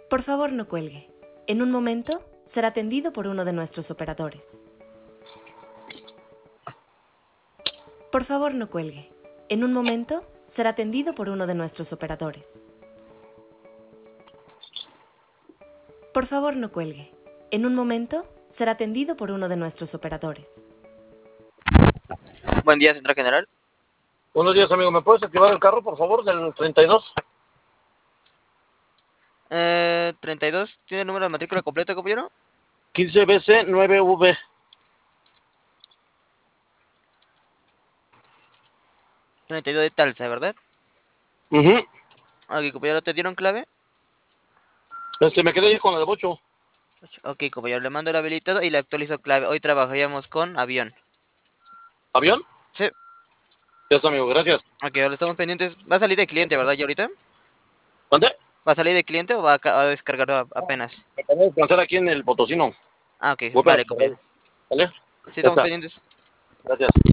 Por favor, no cuelgue. En un momento será atendido por uno de nuestros operadores. Por favor, no cuelgue. En un momento será atendido por uno de nuestros operadores. Por favor, no cuelgue. En un momento será atendido por uno de nuestros operadores. Buen día, Central General. Buenos días, amigo. ¿Me puedes activar el carro, por favor, del 32? 32, ¿tiene el número de matrícula completo, compañero? 15BC9V. 32 de Talsa, ¿verdad? Ok, compañero, ¿te dieron clave? Me quedé ahí con la de Bocho. Ok, compañero, le mando el habilitado y le actualizo clave. Hoy trabajaríamos con avión. ¿Avión? Sí. Ya está, amigo. Gracias. Ok, ahora estamos pendientes. Va a salir de cliente, ¿verdad, ya ahorita? ¿Dónde? ¿Va a salir de cliente o va a descargar apenas? Me acabo de descansar aquí en el Potosino. Ah, ok, Voy para vale, compañero. ¿Vale? Sí, Ya estamos está. pendientes. Gracias.